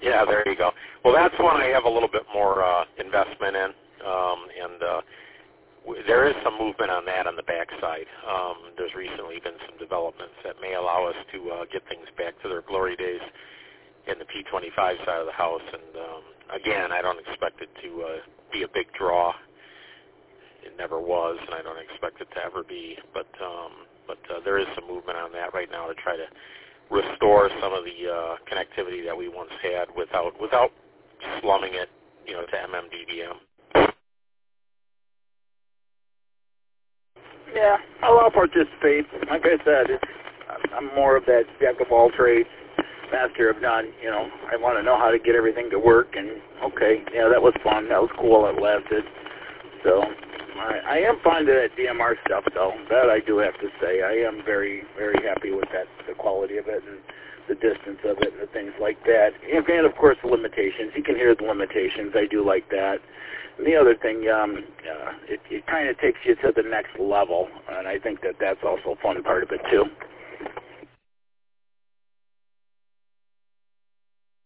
Yeah, there you go. Well, that's one I have a little bit more investment in, and there is some movement on that on the backside. There's recently been some developments that may allow us to get things back to their glory days in the P25 side of the house. And again, I don't expect it to be a big draw. It never was, and I don't expect it to ever be. But there is some movement on that right now to try to restore some of the connectivity that we once had without slumming it, to MMDVM. Yeah, I'll participate. Like I said, I'm more of that jack of all trades, master of none. I want to know how to get everything to work. And okay, yeah, that was fun. That was cool. It lasted. So I am fond of that DMR stuff, though. That I do have to say. I am very, very happy with that, the quality of it and the distance of it and the things like that. And of course, the limitations. You can hear the limitations. I do like that. And the other thing, it kind of takes you to the next level, and I think that's also a fun part of it, too.